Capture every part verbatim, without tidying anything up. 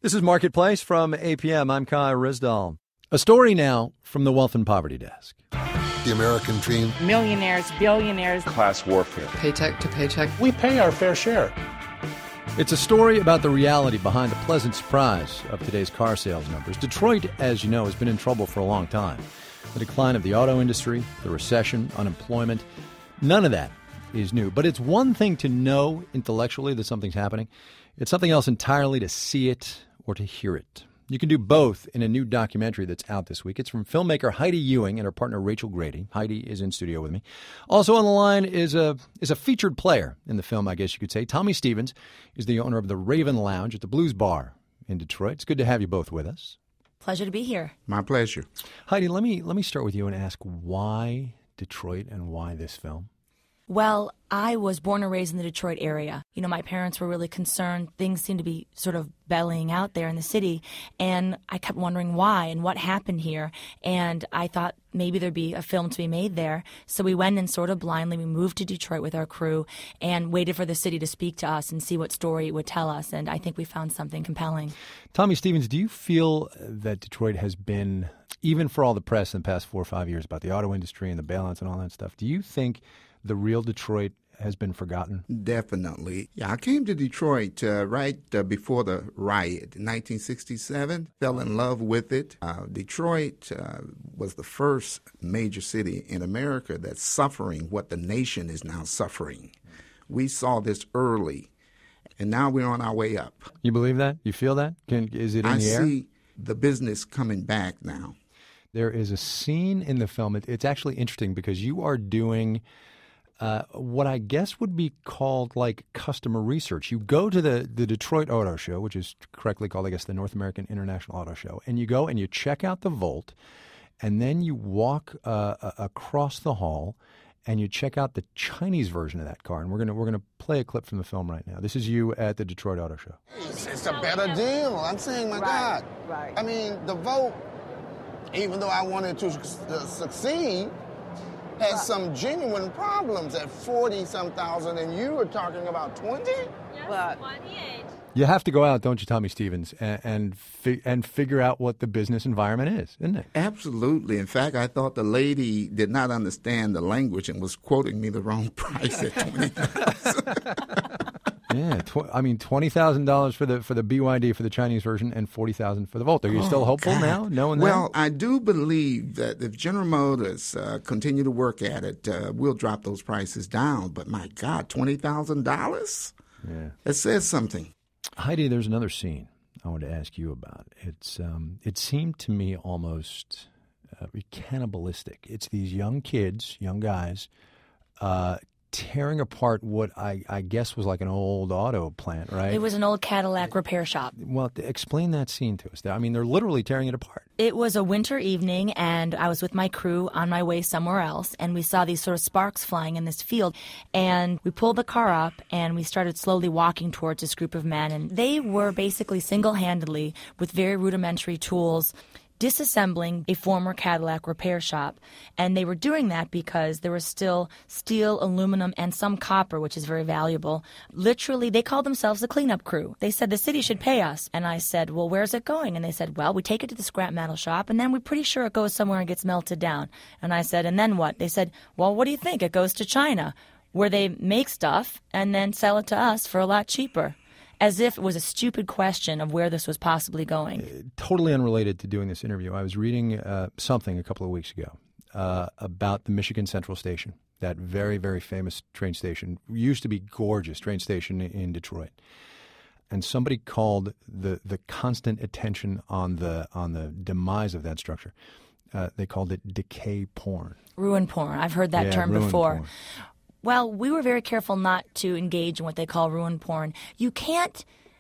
This is Marketplace from A P M. I'm Kai Rizdal. A story now from the Wealth and Poverty Desk. The American dream. Millionaires, billionaires. Class warfare. Paycheck to paycheck. We pay our fair share. It's a story about the reality behind the pleasant surprise of today's car sales numbers. Detroit, as you know, has been in trouble for a long time. The decline of the auto industry, the recession, unemployment, none of that is new. But it's one thing to know intellectually that something's happening. It's something else entirely to see it or to hear it. You can do both in a new documentary that's out this week. It's from filmmaker Heidi Ewing and her partner Rachel Grady. Heidi is in studio with me. Also on the line is a is a featured player in the film, I guess you could say. Tommy Stevens is the owner of the Raven Lounge at the Blues Bar in Detroit. It's good to have you both with us. Pleasure to be here. My pleasure. Heidi, let me let me start with you and ask why Detroit and why this film? Well, I was born and raised in the Detroit area. You know, my parents were really concerned. Things seemed to be sort of bellying out there in the city, and I kept wondering why and what happened here. And I thought maybe there'd be a film to be made there. So we went in sort of blindly. We moved to Detroit with our crew and waited for the city to speak to us and see what story it would tell us. And I think we found something compelling. Tommy Stevens, do you feel that Detroit has been, even for all the press in the past four or five years about the auto industry and the bailouts and all that stuff, do you think the real Detroit has been forgotten? Definitely. Yeah, I came to Detroit uh, right uh, before the riot in nineteen sixty-seven. Fell in love with it. Uh, Detroit uh, was the first major city in America that's suffering what the nation is now suffering. We saw this early, and now we're on our way up. You believe that? You feel that? Can, is it in I the air? I see the business coming back now. There is a scene in the film. It, it's actually interesting because you are doing Uh, what I guess would be called like customer research. You go to the, the Detroit Auto Show, which is correctly called, I guess, the North American International Auto Show, and you go and you check out the Volt, and then you walk uh, across the hall and you check out the Chinese version of that car. And we're gonna we're gonna play a clip from the film right now. This is you at the Detroit Auto Show. It's, it's a better deal. I'm saying, my Right, God. right. I mean, the Volt, even though I wanted to uh, succeed, has some genuine problems at forty-some thousand, and you were talking about twenty? But You have to go out, don't you, Tommy Stevens, and and, fi- and figure out what the business environment is, isn't it? Absolutely. In fact, I thought the lady did not understand the language and was quoting me the wrong price at twenty thousand dollars. Yeah, tw- I mean, twenty thousand dollars for the for the B Y D for the Chinese version and forty thousand dollars for the Volt. Are you Oh, still hopeful God. now, knowing well, that? I do believe that if General Motors uh, continue to work at it, uh, we'll drop those prices down. But my God, twenty thousand dollars? Yeah. That says something. Heidi, there's another scene I want to ask you about. It's um, it seemed to me almost uh, cannibalistic. It's these young kids, young guys, uh, tearing apart what I, I guess was like an old auto plant, right? It was an old Cadillac repair shop. Well, th- explain that scene to us. I mean, they're literally tearing it apart. It was a winter evening, and I was with my crew on my way somewhere else, and we saw these sort of sparks flying in this field. And we pulled the car up, and we started slowly walking towards this group of men. And they were basically single-handedly, with very rudimentary tools, disassembling a former Cadillac repair shop. And they were doing that because there was still steel, aluminum, and some copper, which is very valuable. Literally, they called themselves the cleanup crew. They said, the city should pay us. And I said, well, where's it going? And they said, well, we take it to the scrap metal shop, and then we're pretty sure it goes somewhere and gets melted down. And I said, and then what? They said, well, what do you think? It goes to China, where they make stuff and then sell it to us for a lot cheaper. As if it was a stupid question of where this was possibly going. Uh, totally unrelated to doing this interview, I was reading uh, something a couple of weeks ago uh, about the Michigan Central Station, that very, very famous train station. Used to be gorgeous train station in Detroit. And somebody called the, the constant attention on the on the demise of that structure. Uh, they called it decay porn. Ruin porn. I've heard that yeah, term ruin before. Porn. Well, we were very careful not to engage in what they call ruin porn. You can't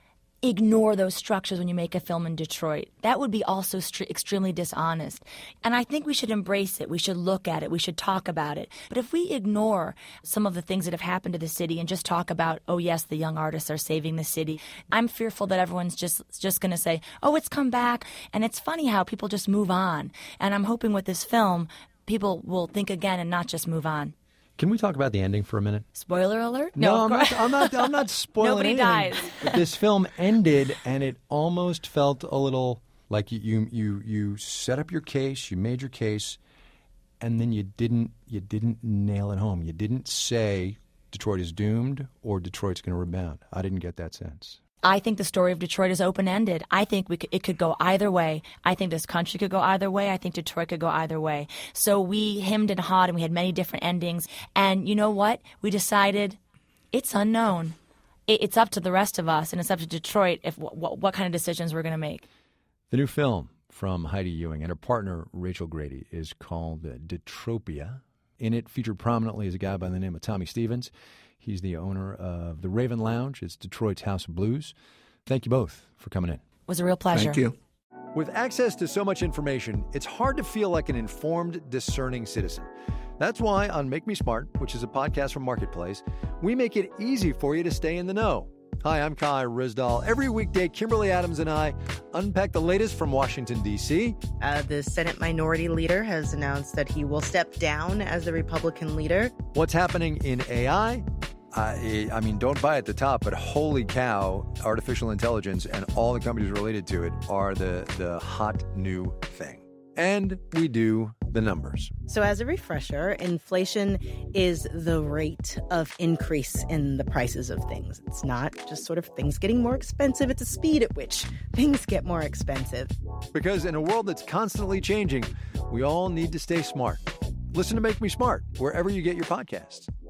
ignore those structures when you make a film in Detroit. That would be also st- extremely dishonest. And I think we should embrace it. We should look at it. We should talk about it. But if we ignore some of the things that have happened to the city and just talk about, oh, yes, the young artists are saving the city, I'm fearful that everyone's just, just going to say, oh, it's come back. And it's funny how people just move on. And I'm hoping with this film, people will think again and not just move on. Can we talk about the ending for a minute? Spoiler alert? No, of I'm course. not. I'm not. I'm not spoiling Nobody anything. dies. But this film ended, and it almost felt a little like you, you, you, you set up your case, you made your case, and then you didn't. You didn't nail it home. You didn't say Detroit is doomed or Detroit's going to rebound. I didn't get that sense. I think the story of Detroit is open-ended. I think we could, it could go either way. I think this country could go either way. I think Detroit could go either way. So we hemmed and hawed, and we had many different endings. And you know what? We decided it's unknown. It, it's up to the rest of us, and it's up to Detroit if what, what kind of decisions we're going to make. The new film from Heidi Ewing and her partner Rachel Grady is called uh, Detropia. In it, featured prominently is a guy by the name of Tommy Stevens. He's the owner of the Raven Lounge. It's Detroit's House of Blues. Thank you both for coming in. It was a real pleasure. Thank you. With access to so much information, it's hard to feel like an informed, discerning citizen. That's why on Make Me Smart, which is a podcast from Marketplace, we make it easy for you to stay in the know. Hi, I'm Kai Rizdal. Every weekday, Kimberly Adams and I unpack the latest from Washington, D C Uh, the Senate Minority Leader has announced that he will step down as the Republican leader. What's happening in A I? I, I mean, don't buy at the top, but holy cow, artificial intelligence and all the companies related to it are the, the hot new thing. And we do the numbers. So as a refresher, inflation is the rate of increase in the prices of things. It's not just sort of things getting more expensive. It's the speed at which things get more expensive. Because in a world that's constantly changing, we all need to stay smart. Listen to Make Me Smart wherever you get your podcasts.